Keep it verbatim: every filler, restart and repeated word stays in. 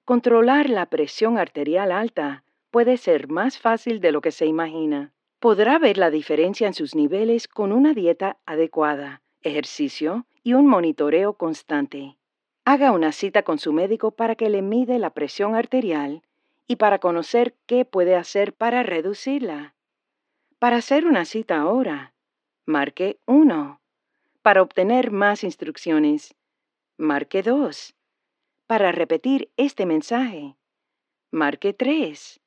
Controlar la presión arterial alta puede ser más fácil de lo que se imagina. Podrá ver la diferencia en sus niveles con una dieta adecuada, ejercicio y un monitoreo constante. Haga una cita con su médico para que le mide la presión arterial y para conocer qué puede hacer para reducirla. Para hacer una cita ahora, marque uno. Para obtener más instrucciones, marque dos. Para repetir este mensaje, marque tres.